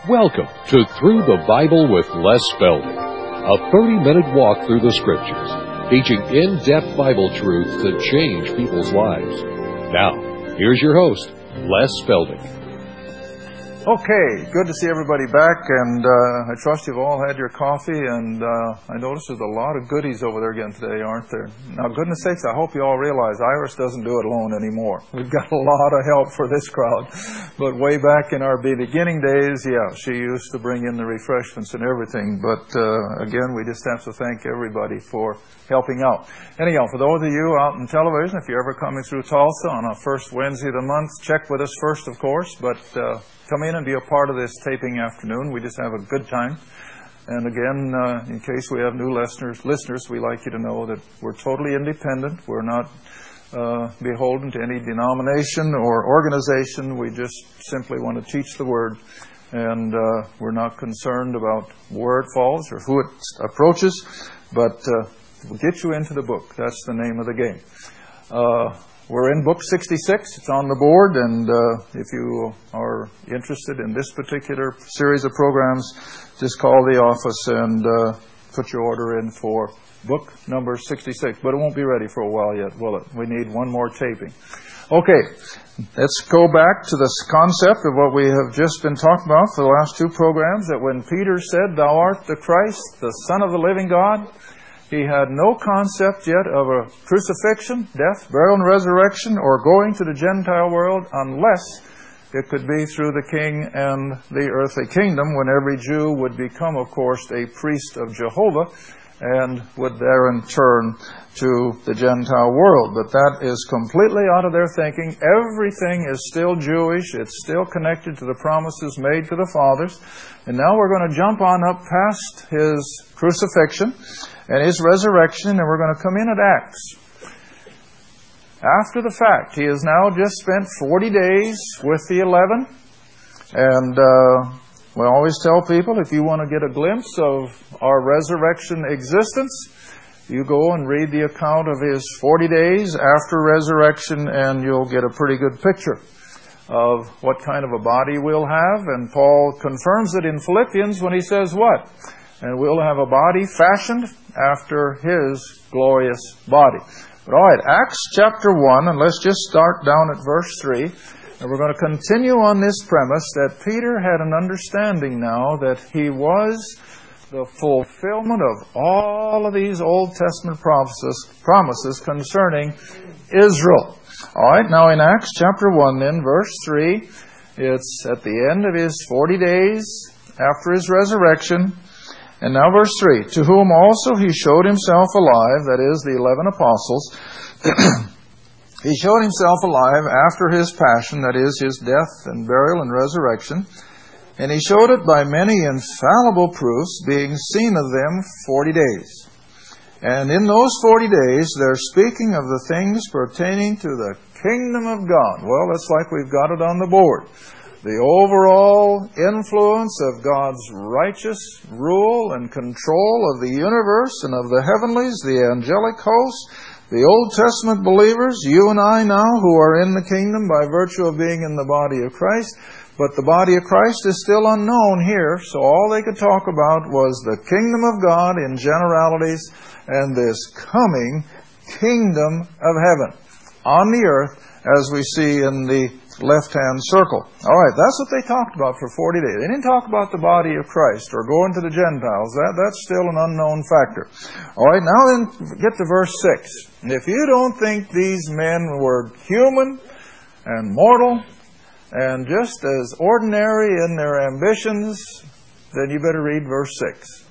Welcome to Through the Bible with Les Spelding, a 30-minute walk through the Scriptures, teaching in-depth Bible truths that change people's lives. Now, here's your host, Les Spelding. Okay, good to see everybody back, and I trust you've all had your coffee, and I notice there's a lot of goodies over there again today, aren't there? Now, goodness sakes, I hope you all realize Iris doesn't do it alone anymore. We've got a lot of help for this crowd, but way back in our beginning days, yeah, she used to bring in the refreshments and everything, but again, we just have to thank everybody for helping out. Anyhow, for those of you out in television, if you're ever coming through Tulsa on a first Wednesday of the month, check with us first, of course, but come in and be a part of this taping afternoon. We just have a good time. And again, in case we have new listeners, we like you to know that we're totally independent. We're not beholden to any denomination or organization. We just simply want to teach the Word. And we're not concerned about where it falls or who it approaches. But we'll get you into the book. That's the name of the game. We're in book 66. It's on the board, and if you are interested in this particular series of programs, just call the office and put your order in for book number 66. But it won't be ready for a while yet, will it? We need one more taping. Okay, let's go back to this concept of what we have just been talking about for the last two programs, that when Peter said, "Thou art the Christ, the Son of the living God," he had no concept yet of a crucifixion, death, burial, and resurrection, or going to the Gentile world, unless it could be through the King and the earthly kingdom, when every Jew would become, of course, a priest of Jehovah, and would therein turn to the Gentile world. But that is completely out of their thinking. Everything is still Jewish. It's still connected to the promises made to the fathers. And now we're going to jump on up past His crucifixion and His resurrection, and we're going to come in at Acts. After the fact, He has now just spent 40 days with the 11, and we always tell people, if you want to get a glimpse of our resurrection existence, you go and read the account of His 40 days after resurrection, and you'll get a pretty good picture of what kind of a body we'll have. And Paul confirms it in Philippians when he says what? And we'll have a body fashioned after His glorious body. But all right, Acts chapter 1, and let's just start down at verse 3. And we're going to continue on this premise that Peter had an understanding now that he was the fulfillment of all of these Old Testament promises concerning Israel. All right, now in Acts chapter 1 then, verse 3, it's at the end of His 40 days after His resurrection. And now verse 3, to whom also He showed Himself alive, that is, the 11 apostles. He showed Himself alive after His passion, that is, His death and burial and resurrection. And He showed it by many infallible proofs, being seen of them 40 days. And in those 40 days, they're speaking of the things pertaining to the kingdom of God. Well, it's like we've got it on the board. The overall influence of God's righteous rule and control of the universe and of the heavenlies, the angelic hosts, the Old Testament believers, you and I now who are in the kingdom by virtue of being in the body of Christ. But the body of Christ is still unknown here, so all they could talk about was the kingdom of God in generalities and this coming kingdom of heaven on the earth, as we see in the left-hand circle. All right, that's what they talked about for 40 days. They didn't talk about the body of Christ or going to the Gentiles. That's still an unknown factor. All right, now then get to verse 6. And if you don't think these men were human and mortal and just as ordinary in their ambitions, then you better read verse 6.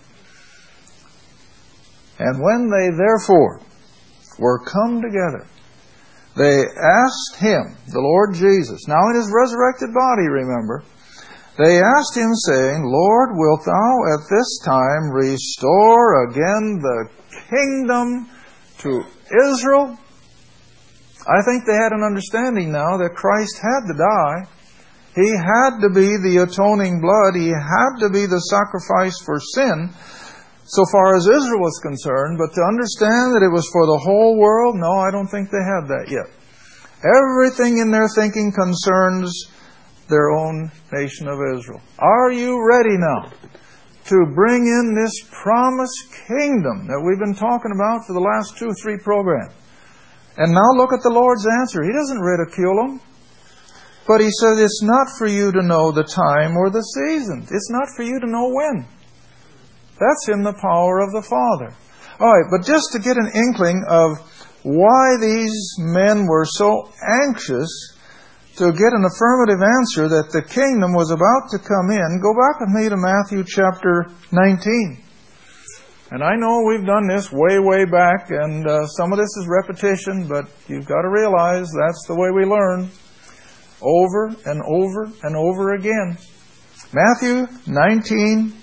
And when they therefore were come together, they asked Him, the Lord Jesus, now in His resurrected body, remember, they asked Him, saying, Lord, wilt Thou at this time restore again the kingdom to Israel? I think they had an understanding now that Christ had to die. He had to be the atoning blood. He had to be the sacrifice for sin, so far as Israel was concerned. But to understand that it was for the whole world, no, I don't think they had that yet. Everything in their thinking concerns their own nation of Israel. Are you ready now to bring in this promised kingdom that we've been talking about for the last 2 or 3 programs? And now look at the Lord's answer. He doesn't ridicule them. But He says it's not for you to know the time or the season. It's not for you to know when. That's in the power of the Father. All right, but just to get an inkling of why these men were so anxious to get an affirmative answer that the kingdom was about to come in, go back with me to Matthew chapter 19. And I know we've done this way, way back, and some of this is repetition, but you've got to realize that's the way we learn. Over and over and over again. Matthew 19.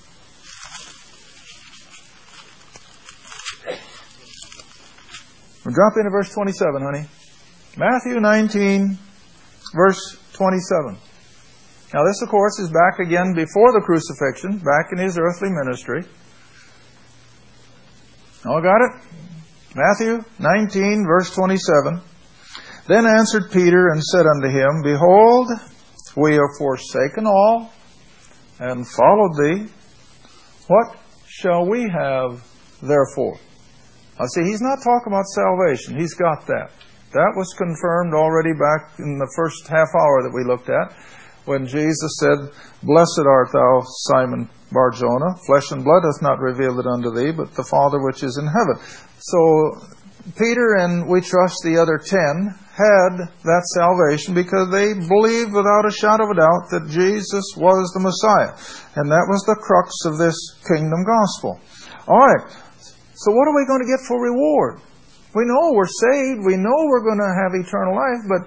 We'll drop into verse 27, honey. Matthew 19, verse 27. Now this, of course, is back again before the crucifixion, back in His earthly ministry. All got it? Matthew 19, verse 27. Then answered Peter and said unto Him, Behold, we have forsaken all, and followed Thee. What shall we have therefore? Now see, He's not talking about salvation. He's got that. That was confirmed already back in the first half hour that we looked at, when Jesus said, Blessed art thou, Simon Bar-Jonah. Flesh and blood hath not revealed it unto thee, but the Father which is in heaven. So Peter and we trust the other 10 had that salvation because they believed without a shadow of a doubt that Jesus was the Messiah. And that was the crux of this kingdom gospel. All right, so what are we going to get for reward? We know we're saved. We know we're going to have eternal life, but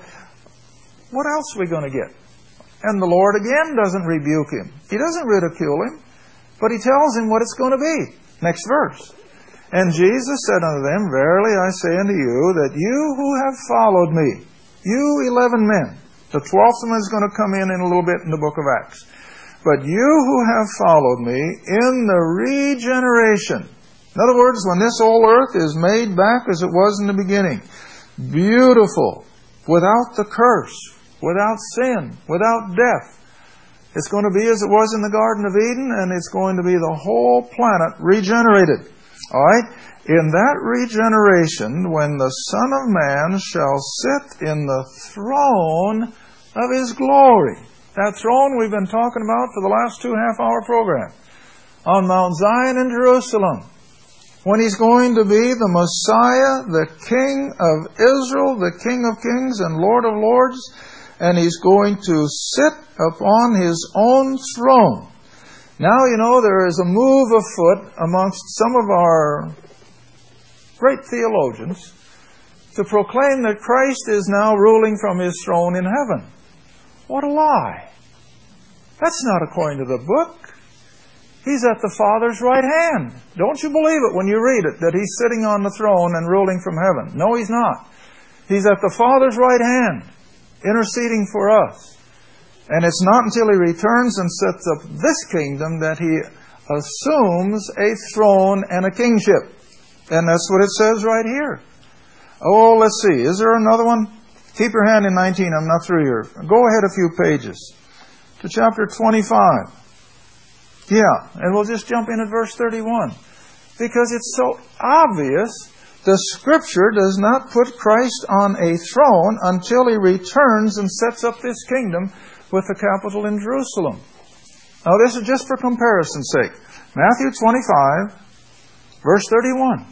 what else are we going to get? And the Lord again doesn't rebuke him. He doesn't ridicule him, but He tells him what it's going to be. Next verse. And Jesus said unto them, Verily I say unto you, that you who have followed me, you 11 men, the 12th one is going to come in a little bit in the book of Acts. But you who have followed me in the regeneration. In other words, when this old earth is made back as it was in the beginning, beautiful, without the curse, without sin, without death. It's going to be as it was in the Garden of Eden, and it's going to be the whole planet regenerated. All right? In that regeneration, when the Son of Man shall sit in the throne of His glory. That throne we've been talking about for the last 2 half-hour programs. On Mount Zion in Jerusalem. When He's going to be the Messiah, the King of Israel, the King of Kings and Lord of Lords, and He's going to sit upon His own throne. Now, you know, there is a move afoot amongst some of our great theologians to proclaim that Christ is now ruling from His throne in heaven. What a lie. That's not according to the book. He's at the Father's right hand. Don't you believe it when you read it, that He's sitting on the throne and ruling from heaven? No, He's not. He's at the Father's right hand, interceding for us. And it's not until He returns and sets up this kingdom that He assumes a throne and a kingship. And that's what it says right here. Oh, let's see. Is there another one? Keep your hand in 19. I'm not through here. Go ahead a few pages to chapter 25. Yeah, and we'll just jump in at verse 31. Because it's so obvious, the Scripture does not put Christ on a throne until He returns and sets up this kingdom with the capital in Jerusalem. Now this is just for comparison's sake. Matthew 25, verse 31.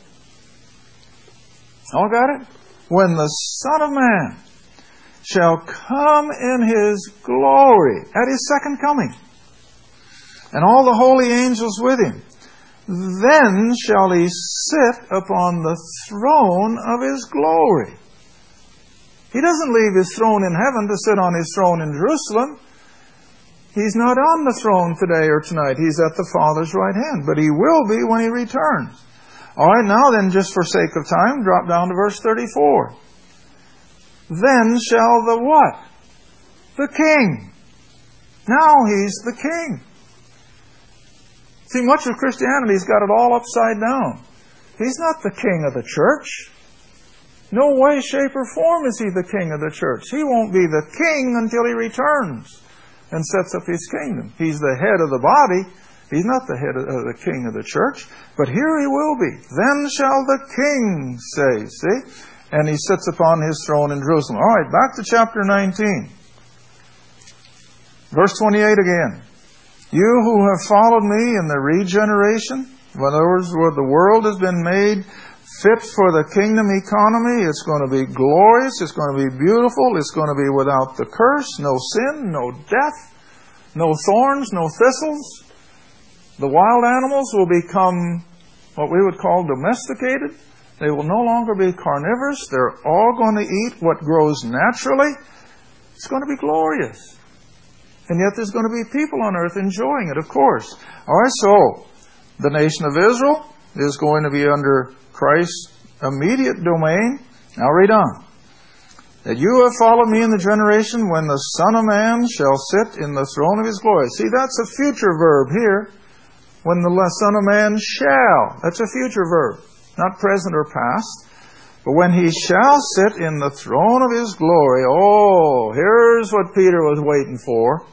All got it? When the Son of Man shall come in His glory, at His second coming, and all the holy angels with Him, then shall He sit upon the throne of His glory. He doesn't leave His throne in heaven to sit on His throne in Jerusalem. He's not on the throne today or tonight. He's at the Father's right hand. But He will be when He returns. All right, now then, just for sake of time, drop down to verse 34. Then shall the what? The King. Now He's the King. See, much of Christianity's got it all upside down. He's not the King of the church. No way, shape, or form is He the king of the church. He won't be the king until He returns and sets up His kingdom. He's the head of the body. He's not the head of the king of the church. But here He will be. Then shall the king say, see? And He sits upon His throne in Jerusalem. All right, back to chapter 19. Verse 28 again. You who have followed me in the regeneration, in other words, where the world has been made fit for the kingdom economy, it's going to be glorious, it's going to be beautiful, it's going to be without the curse, no sin, no death, no thorns, no thistles. The wild animals will become what we would call domesticated. They will no longer be carnivorous. They're all going to eat what grows naturally. It's going to be glorious. And yet there's going to be people on earth enjoying it, of course. All right, so the nation of Israel is going to be under Christ's immediate domain. Now read on. That you have followed me in the generation when the Son of Man shall sit in the throne of His glory. See, that's a future verb here. When the Son of Man shall. That's a future verb. Not present or past. But when He shall sit in the throne of His glory. Oh, here's what Peter was waiting for.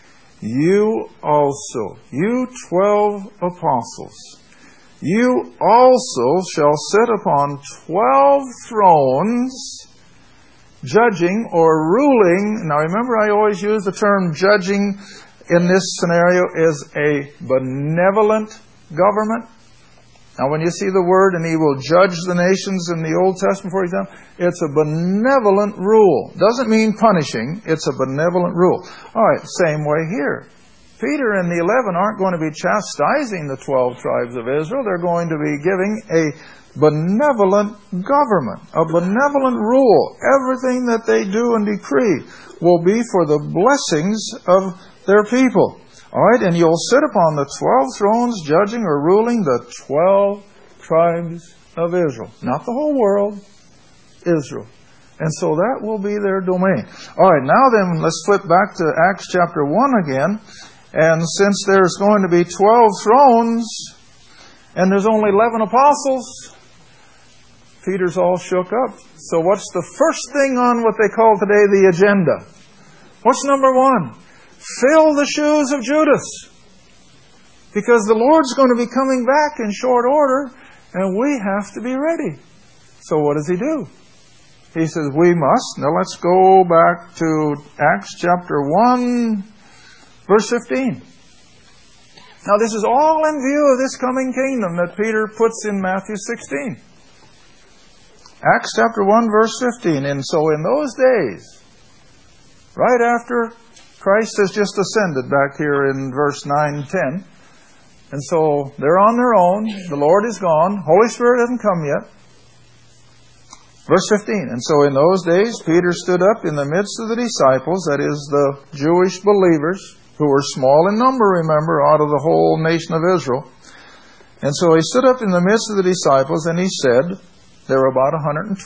You also, you 12 apostles, you also shall sit upon 12 thrones, judging or ruling. Now remember, I always use the term judging in this scenario is a benevolent government. Now when you see the word, and He will judge the nations in the Old Testament, for example, it's a benevolent rule. Doesn't mean punishing, it's a benevolent rule. All right, same way here. Peter and the 11 aren't going to be chastising the 12 tribes of Israel. They're going to be giving a benevolent government, a benevolent rule. Everything that they do and decree will be for the blessings of their people. All right, and you'll sit upon the 12 thrones, judging or ruling the 12 tribes of Israel. Not the whole world, Israel. And so that will be their domain. All right, now then, let's flip back to Acts chapter 1 again. And since there's going to be 12 thrones, and there's only 11 apostles, Peter's all shook up. So what's the first thing on what they call today the agenda? What's number one? Fill the shoes of Judas. Because the Lord's going to be coming back in short order, and we have to be ready. So what does He do? He says, we must. Now let's go back to Acts chapter 1, verse 15. Now this is all in view of this coming kingdom that Peter puts in Matthew 16. Acts chapter 1, verse 15. And so in those days, right after Christ has just ascended back here in verse 9 and 10. And so they're on their own. The Lord is gone. Holy Spirit hasn't come yet. Verse 15. And so in those days, Peter stood up in the midst of the disciples, that is the Jewish believers, who were small in number, remember, out of the whole nation of Israel. And so he stood up in the midst of the disciples, and he said, there were about 120,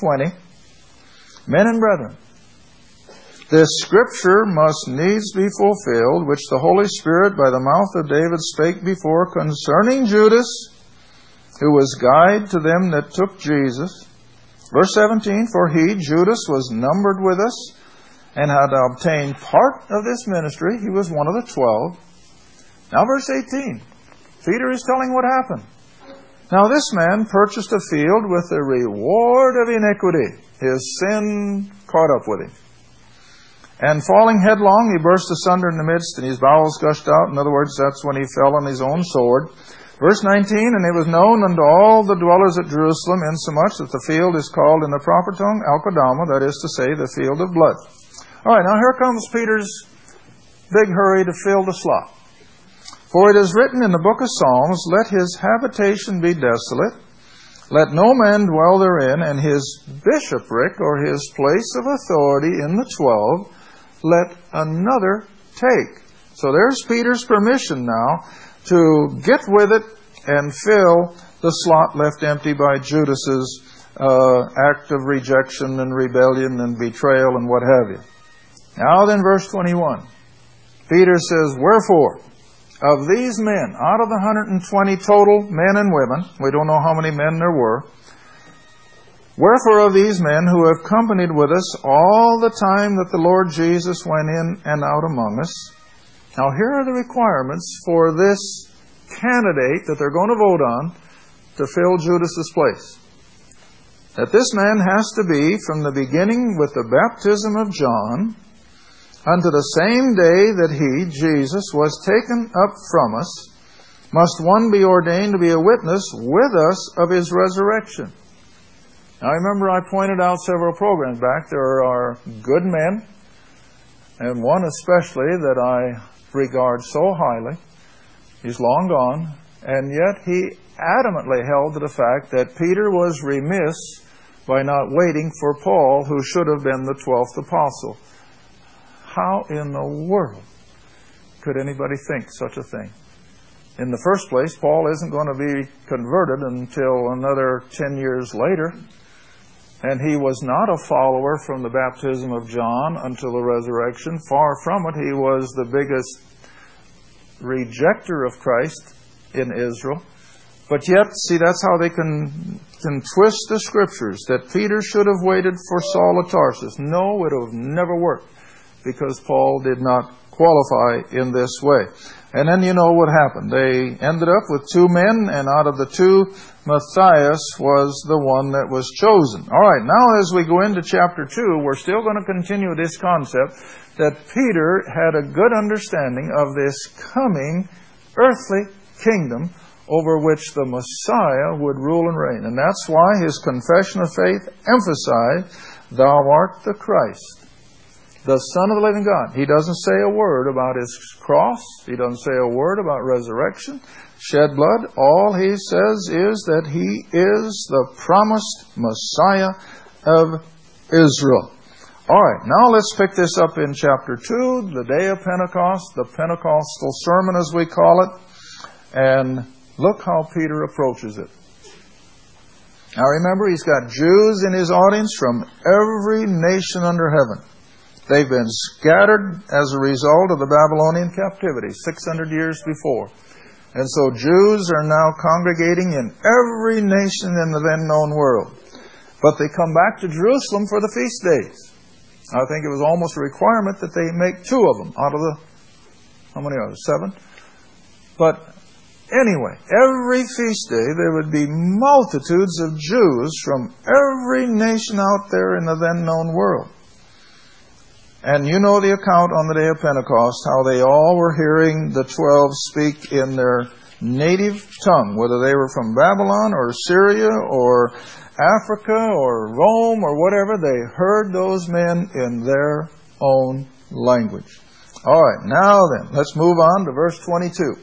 men and brethren, this scripture must needs be fulfilled, which the Holy Spirit by the mouth of David spake before concerning Judas, who was guide to them that took Jesus. Verse 17, for he, Judas, was numbered with us, and had obtained part of this ministry. He was one of the 12. Now verse 18, Peter is telling what happened. Now this man purchased a field with the reward of iniquity. His sin caught up with him. And falling headlong, he burst asunder in the midst, and his bowels gushed out. In other words, that's when he fell on his own sword. Verse 19, and it was known unto all the dwellers at Jerusalem, insomuch that the field is called in the proper tongue Al-Qadama, that is to say, the field of blood. All right, now here comes Peter's big hurry to fill the slot. For it is written in the book of Psalms, let his habitation be desolate, let no man dwell therein, and his bishopric, or his place of authority in the 12, let another take. So there's Peter's permission now to get with it and fill the slot left empty by Judas's act of rejection and rebellion and betrayal and what have you. Now then, verse 21. Peter says, wherefore, of these men, out of the 120 total men and women, we don't know how many men there were, Wherefore of these men who have companied with us all the time that the Lord Jesus went in and out among us. Now here are the requirements for this candidate that they're going to vote on to fill Judas's place. That this man has to be from the beginning with the baptism of John unto the same day that he, Jesus, was taken up from us, must one be ordained to be a witness with us of his resurrection. Now remember, I pointed out several programs back, there are good men, and one especially that I regard so highly. He's long gone, and yet he adamantly held to the fact that Peter was remiss by not waiting for Paul, who should have been the 12th apostle. How in the world could anybody think such a thing? In the first place, Paul isn't going to be converted until another 10 years later. And he was not a follower from the baptism of John until the resurrection. Far from it, he was the biggest rejecter of Christ in Israel. But yet, see, that's how they can twist the Scriptures, that Peter should have waited for Saul of Tarsus. No, it would have never worked, because Paul did not qualify in this way. And then you know what happened. They ended up with two men, and out of the two, Matthias was the one that was chosen. All right, now as we go into chapter 2, we're still going to continue this concept that Peter had a good understanding of this coming earthly kingdom over which the Messiah would rule and reign. And that's why his confession of faith emphasized, "Thou art the Christ, the Son of the living God." He doesn't say a word about his cross. He doesn't say a word about resurrection, shed blood. All he says is that he is the promised Messiah of Israel. All right, now let's pick this up in chapter 2, the day of Pentecost, the Pentecostal sermon as we call it. And look how Peter approaches it. Now remember, he's got Jews in his audience from every nation under heaven. They've been scattered as a result of the Babylonian captivity 600 years before. And so Jews are now congregating in every nation in the then known world. But they come back to Jerusalem for the feast days. I think it was almost a requirement that they make 2 of them out of the, how many are there? 7? But anyway, every feast day there would be multitudes of Jews from every nation out there in the then known world. And you know the account on the day of Pentecost, how they all were hearing the 12 speak in their native tongue, whether they were from Babylon or Syria or Africa or Rome or whatever. They heard those men in their own language. All right, now then, let's move on to verse 22.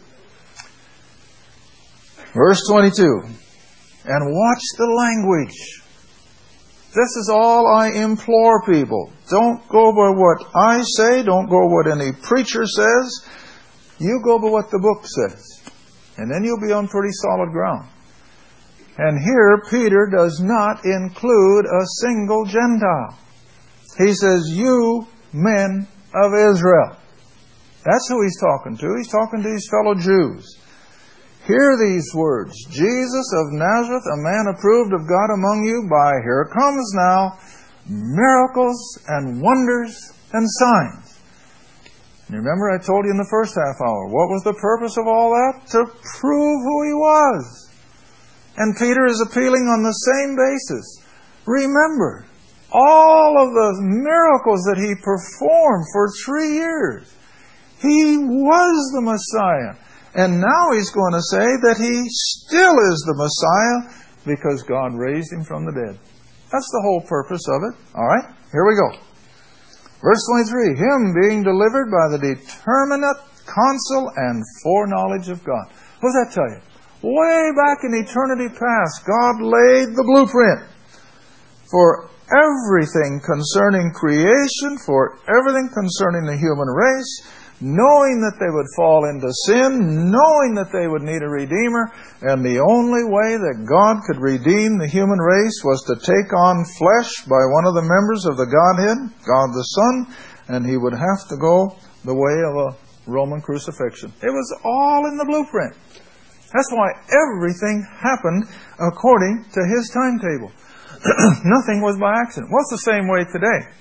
Verse 22. And watch the language. This is all I implore people. Don't go by what I say. Don't go by what any preacher says. You go by what the book says. And then you'll be on pretty solid ground. And here Peter does not include a single Gentile. He says, "You men of Israel." That's who he's talking to. He's talking to his fellow Jews. Hear these words, "Jesus of Nazareth, a man approved of God among you by," here it comes now, "miracles and wonders and signs." And remember I told you in the first half hour, what was the purpose of all that? To prove who he was. And Peter is appealing on the same basis. Remember, all of the miracles that he performed for 3 years. He was the Messiah. And now he's going to say that he still is the Messiah because God raised him from the dead. That's the whole purpose of it. All right, here we go. Verse 23, "Him being delivered by the determinate counsel and foreknowledge of God." What does that tell you? Way back in eternity past, God laid the blueprint for everything concerning creation, for everything concerning the human race, knowing that they would fall into sin, knowing that they would need a Redeemer, and the only way that God could redeem the human race was to take on flesh by one of the members of the Godhead, God the Son, and He would have to go the way of a Roman crucifixion. It was all in the blueprint. That's why everything happened according to His timetable. Nothing was by accident. Well, it's the same way today.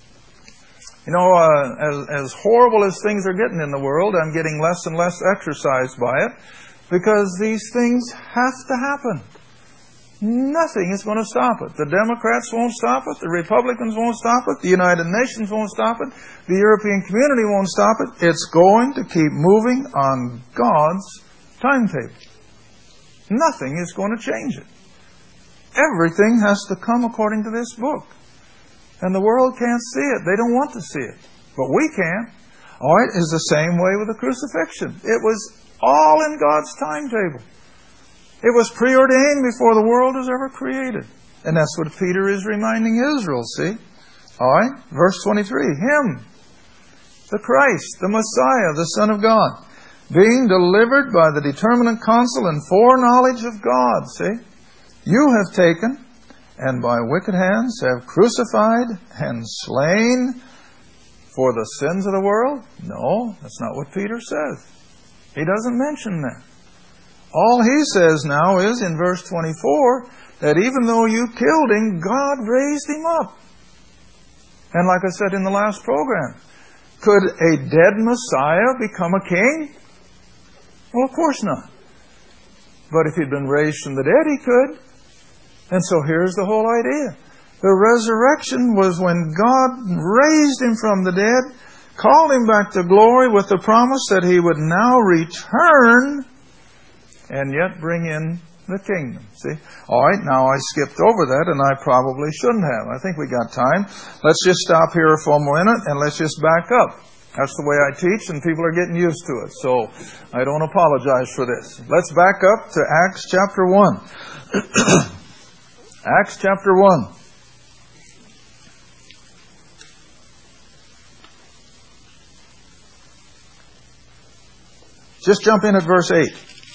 You know, as horrible as things are getting in the world, I'm getting less and less exercised by it because these things have to happen. Nothing is going to stop it. The Democrats won't stop it. The Republicans won't stop it. The United Nations won't stop it. The European community won't stop it. It's going to keep moving on God's timetable. Nothing is going to change it. Everything has to come according to this book. And the world can't see it. They don't want to see it. But we can. All right, it's the same way with the crucifixion. It was all in God's timetable. It was preordained before the world was ever created. And that's what Peter is reminding Israel, see? All right, verse 23. Him, the Christ, the Messiah, the Son of God, being delivered by the determinate counsel and foreknowledge of God, see? You have taken, and by wicked hands have crucified and slain for the sins of the world? No, that's not what Peter says. He doesn't mention that. All he says now is, in verse 24, that even though you killed him, God raised him up. And like I said in the last program, could a dead Messiah become a king? Well, of course not. But if he'd been raised from the dead, he could. And so here's the whole idea. The resurrection was when God raised him from the dead, called him back to glory with the promise that he would now return and yet bring in the kingdom. See? All right, now I skipped over that, and I probably shouldn't have. I think we got time. Let's just stop here for a minute, and let's just back up. That's the way I teach, and people are getting used to it. So I don't apologize for this. Let's back up to Acts chapter 1. Acts chapter 1. Just jump in at verse 8.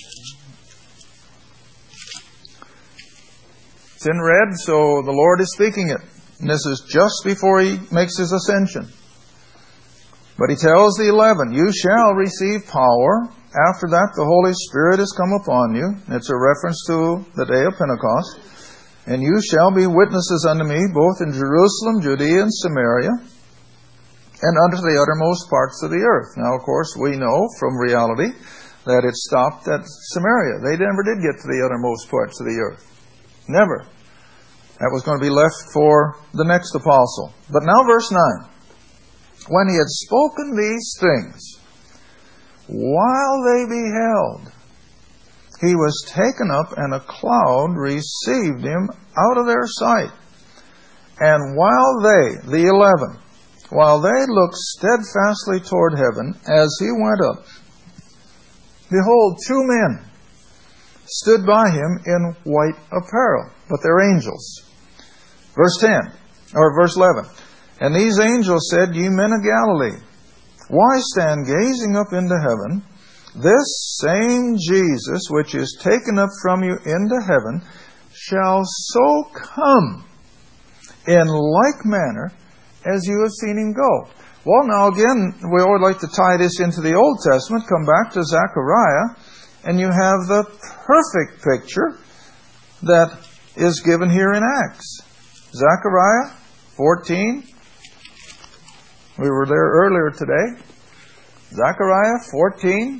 It's in red, so the Lord is speaking it. And this is just before He makes His ascension. But He tells the 11, you shall receive power. After that, the Holy Spirit has come upon you. It's a reference to the day of Pentecost. And you shall be witnesses unto me, both in Jerusalem, Judea, and Samaria, and unto the uttermost parts of the earth. Now, of course, we know from reality that it stopped at Samaria. They never did get to the uttermost parts of the earth. Never. That was going to be left for the next apostle. But now verse 9. When he had spoken these things, while they beheld, he was taken up, and a cloud received him out of their sight. And while they, the 11, while they looked steadfastly toward heaven as he went up, behold, 2 men stood by him in white apparel, but they're angels. Verse 10, or verse 11. And these angels said, Ye men of Galilee, why stand gazing up into heaven? This same Jesus, which is taken up from you into heaven, shall so come in like manner as you have seen him go. Well, now again, we always like to tie this into the Old Testament. Come back to Zechariah, and you have the perfect picture that is given here in Acts. Zechariah 14. We were there earlier today. Zechariah 14.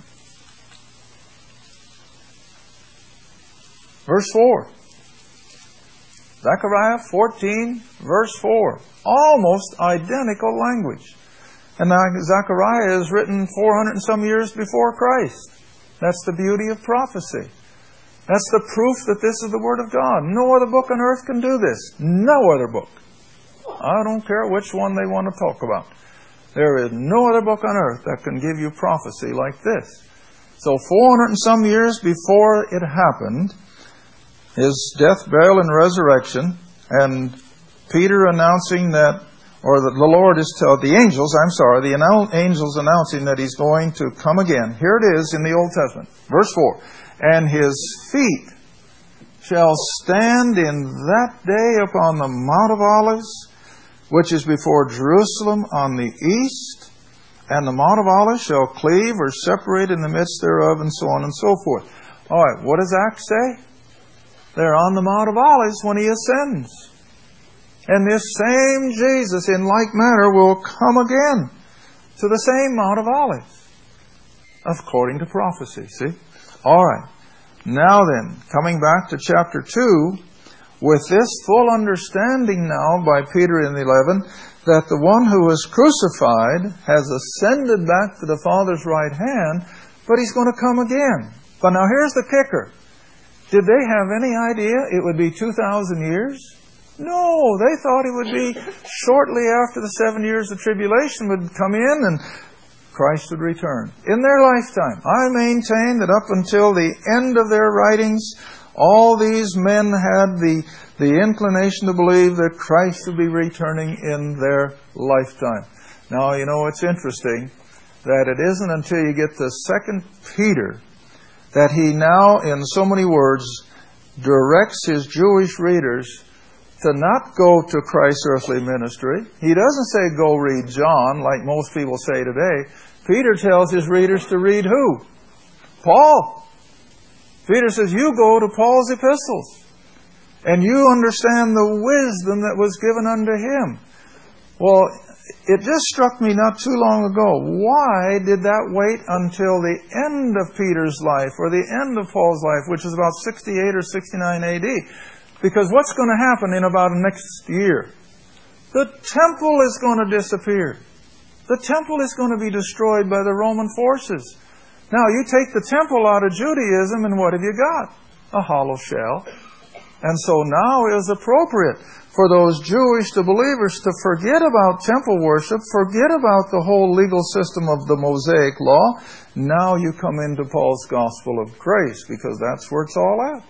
Verse 4. Zechariah 14, verse 4. Almost identical language. And now Zechariah is written 400 and some years before Christ. That's the beauty of prophecy. That's the proof that this is the Word of God. No other book on earth can do this. No other book. I don't care which one they want to talk about. There is no other book on earth that can give you prophecy like this. So 400 and some years before it happened, his death, burial, and resurrection, and Peter announcing that, or the Lord is the angels announcing that He's going to come again. Here it is in the Old Testament. Verse 4. And His feet shall stand in that day upon the Mount of Olives, which is before Jerusalem on the east, and the Mount of Olives shall cleave or separate in the midst thereof, and so on and so forth. All right, what does Acts say? They're on the Mount of Olives when He ascends. And this same Jesus, in like manner, will come again to the same Mount of Olives, according to prophecy. See? All right. Now then, coming back to chapter 2, with this full understanding now by Peter in the 11, that the one who was crucified has ascended back to the Father's right hand, but He's going to come again. But now here's the kicker. Did they have any idea it would be 2,000 years? No, they thought it would be shortly after the 7 years of tribulation would come in and Christ would return. In their lifetime, I maintain that up until the end of their writings, all these men had the inclination to believe that Christ would be returning in their lifetime. Now, you know, it's interesting that it isn't until you get to 2 Peter that he now, in so many words, directs his Jewish readers to not go to Christ's earthly ministry. He doesn't say, go read John, like most people say today. Peter tells his readers to read who? Paul. Peter says, you go to Paul's epistles, and you understand the wisdom that was given unto him. Well, it just struck me not too long ago. Why did that wait until the end of Peter's life, or the end of Paul's life, which is about 68 or 69 AD? Because what's going to happen in about the next year? The temple is going to disappear. The temple is going to be destroyed by the Roman forces. Now, you take the temple out of Judaism, and what have you got? A hollow shell. And so now it is appropriate for those Jewish believers to forget about temple worship, forget about the whole legal system of the Mosaic law. Now you come into Paul's gospel of grace, because that's where it's all at.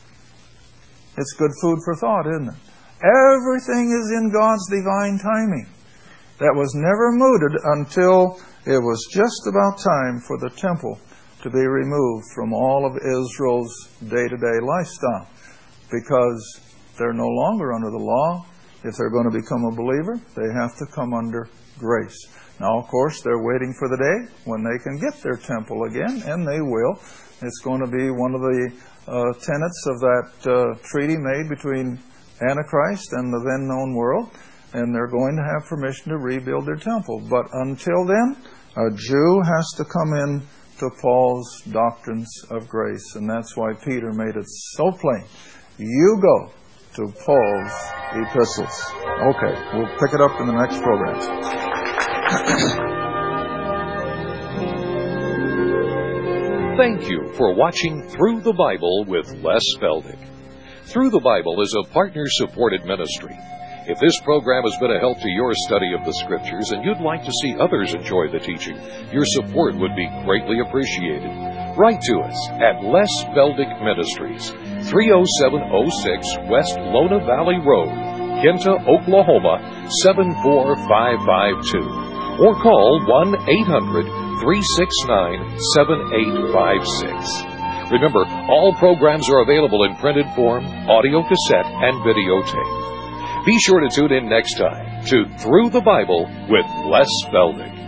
It's good food for thought, isn't it? Everything is in God's divine timing. That was never mooted until it was just about time for the temple to be removed from all of Israel's day-to-day lifestyle. Because they're no longer under the law. If they're going to become a believer, they have to come under grace. Now, of course, they're waiting for the day when they can get their temple again, and they will. It's going to be one of the tenets of that treaty made between Antichrist and the then known world, and they're going to have permission to rebuild their temple. But until then, a Jew has to come in to Paul's doctrines of grace, and that's why Peter made it so plain. You go to Paul's epistles. Okay, we'll pick it up in the next program. Thank you for watching Through the Bible with Les Feldick. Through the Bible is a partner-supported ministry. If this program has been a help to your study of the Scriptures and you'd like to see others enjoy the teaching, your support would be greatly appreciated. Write to us at Les Feldick Ministries, 30706 West Lona Valley Road, Kinta, Oklahoma, 74552. Or call 1-800-369-7856. Remember, all programs are available in printed form, audio cassette, and videotape. Be sure to tune in next time to Through the Bible with Les Feldick.